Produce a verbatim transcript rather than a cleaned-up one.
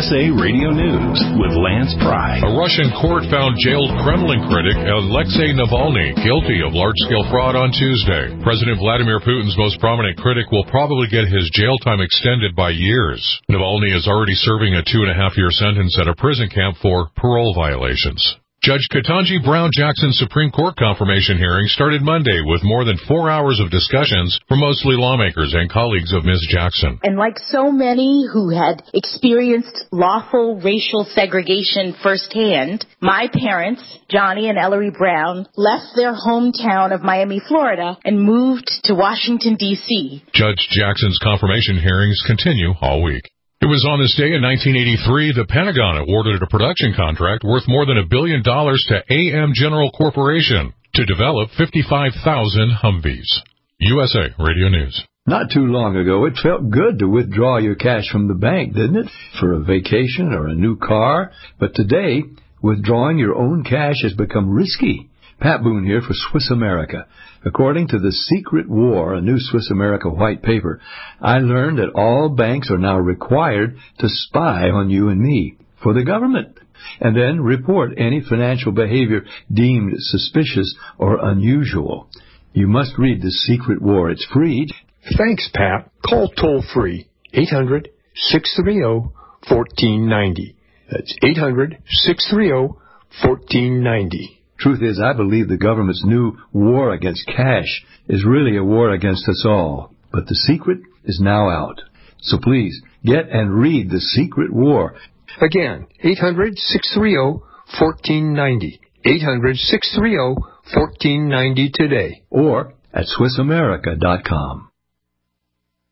S A Radio News with Lance Pry. A Russian court found jailed Kremlin critic Alexei Navalny guilty of large-scale fraud on Tuesday. President Vladimir Putin's most prominent critic will probably get his jail time extended by years. Navalny is already serving a two-and-a-half-year sentence at a prison camp for parole violations. Judge Ketanji Brown Jackson's Supreme Court confirmation hearing started Monday with more than four hours of discussions from mostly lawmakers and colleagues of Miz Jackson. And like so many who had experienced lawful racial segregation firsthand, my parents, Johnny and Ellery Brown, left their hometown of Miami, Florida, and moved to Washington, D C Judge Jackson's confirmation hearings continue all week. It was on this day in nineteen eighty-three the Pentagon awarded a production contract worth more than a billion dollars to A M General Corporation to develop fifty-five thousand Humvees. U S A Radio News. Not too long ago, it felt good to withdraw your cash from the bank, didn't it? For a vacation or a new car. But today, withdrawing your own cash has become risky. Pat Boone here for Swiss America. According to The Secret War, a new Swiss America white paper, I learned that all banks are now required to spy on you and me for the government, and then report any financial behavior deemed suspicious or unusual. You must read The Secret War. It's free. Thanks, Pat. Call toll-free eight hundred, six three zero, one four nine zero. That's eight hundred, six three zero, one four nine zero. Truth is, I believe the government's new war against cash is really a war against us all. But the secret is now out. So please, get and read The Secret War. Again, eight hundred, six three zero, one four nine zero. eight hundred, six three zero, one four nine zero today. Or at Swiss America dot com.